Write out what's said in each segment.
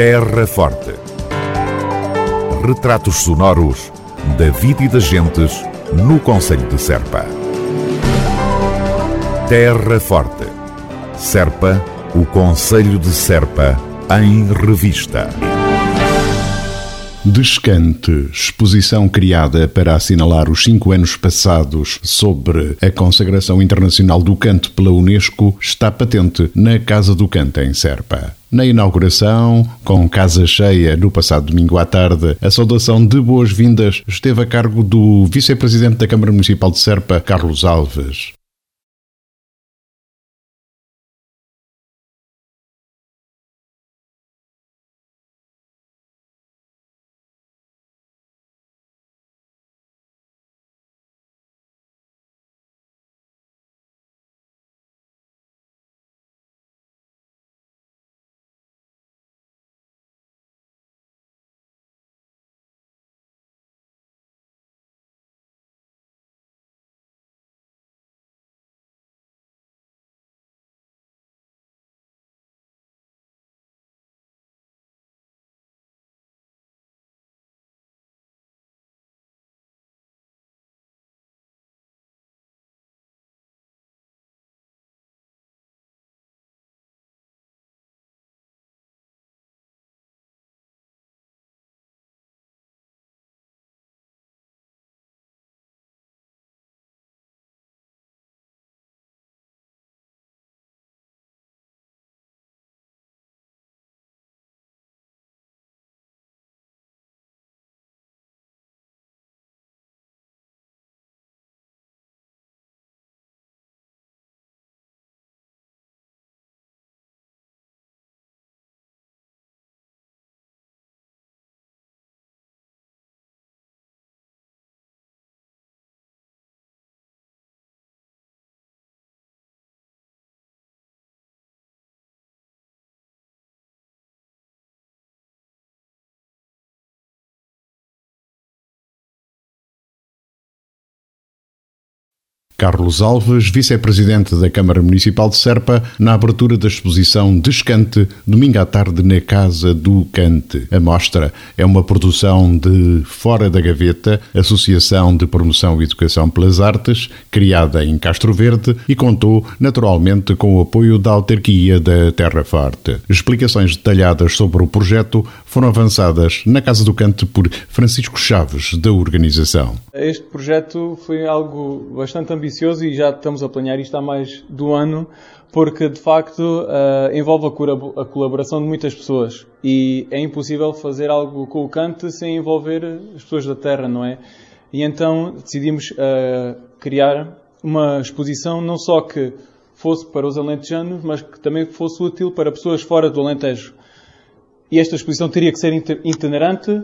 Terra Forte. Retratos sonoros da vida e das gentes no concelho de Serpa. Terra Forte. Serpa, o concelho de Serpa, em revista. Descante, exposição criada para assinalar os 5 anos passados sobre a consagração internacional do canto pela Unesco, está patente na Casa do Canto em Serpa. Na inauguração, com casa cheia no passado domingo à tarde, a saudação de boas-vindas esteve a cargo do vice-presidente da Câmara Municipal de Serpa, Carlos Alves. Carlos Alves, vice-presidente da Câmara Municipal de Serpa, na abertura da exposição Descante, domingo à tarde na Casa do Cante. A mostra é uma produção de Fora da Gaveta, Associação de Promoção e Educação pelas Artes, criada em Castro Verde e contou, naturalmente, com o apoio da autarquia da Terra Forte. Explicações detalhadas sobre o projeto foram avançadas na Casa do Cante por Francisco Chaves, da organização. Este projeto foi algo bastante ambicioso e já estamos a planear isto há mais de um ano, porque de facto envolve a colaboração de muitas pessoas e é impossível fazer algo com o canto sem envolver as pessoas da terra, não é? E então decidimos criar uma exposição não só que fosse para os alentejanos, mas que também fosse útil para pessoas fora do Alentejo. E esta exposição teria que ser itinerante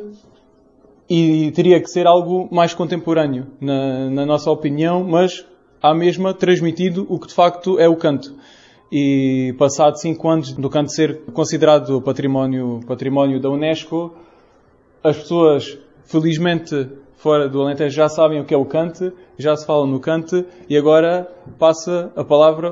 e teria que ser algo mais contemporâneo, na nossa opinião, mas à mesma transmitido o que de facto é o canto. E passado 5 anos do canto ser considerado património da Unesco, as pessoas, felizmente, fora do Alentejo já sabem o que é o canto, já se fala no canto e agora passa a palavra,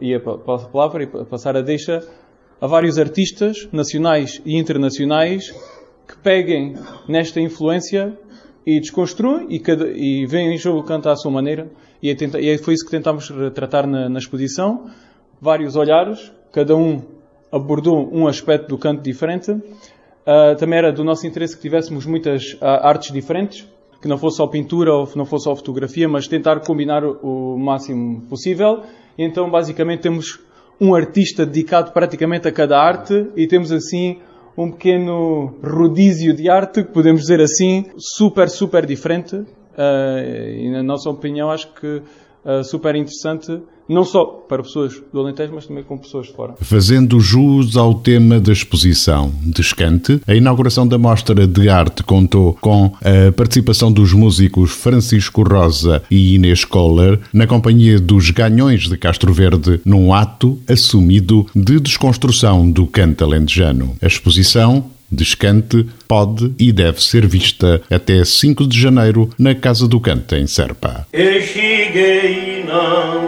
passar a deixa a vários artistas nacionais e internacionais que peguem nesta influência e desconstruem e veem o canto à sua maneira. E foi isso que tentámos retratar na exposição. Vários olhares, cada um abordou um aspecto do canto diferente. Também era do nosso interesse que tivéssemos muitas artes diferentes, que não fosse só pintura ou não fosse só fotografia, mas tentar combinar o máximo possível. E então, basicamente, temos um artista dedicado praticamente a cada arte e temos assim um pequeno rodízio de arte, que podemos dizer assim, super diferente. E na nossa opinião acho que super interessante, não só para pessoas do Alentejo, mas também com pessoas de fora. Fazendo jus ao tema da exposição Descante, a inauguração da Mostra de Arte contou com a participação dos músicos Francisco Rosa e Inês Kohler, na companhia dos Ganhões de Castro Verde, num ato assumido de desconstrução do canto alentejano. A exposição Descante pode e deve ser vista até 5 de janeiro na Casa do Canto, em Serpa. Eu cheguei e não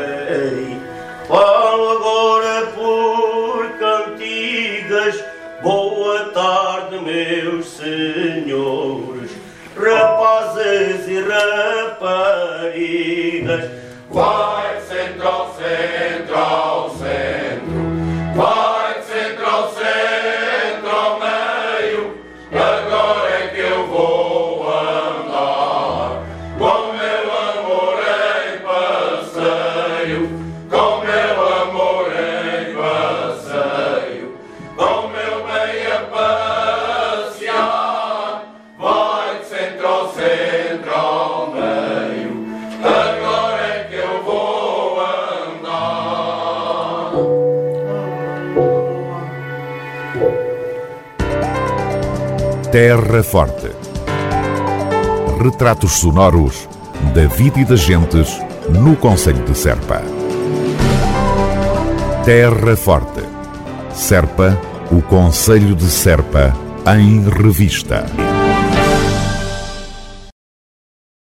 falei, falo agora por cantigas, meus senhores, rapazes e raparigas. Vai de centro ao centro, ao centro. Vai de centro ao centro, ao meio. Agora é que eu vou andar com meu amor em passeio, com meu amor em passeio, com meu bem a passear. Vai de centro ao centro, ao meio. Agora é que eu vou andar. Terra Forte. Retratos sonoros da vida e das gentes no concelho de Serpa. Terra Forte. Serpa, o concelho de Serpa, em revista.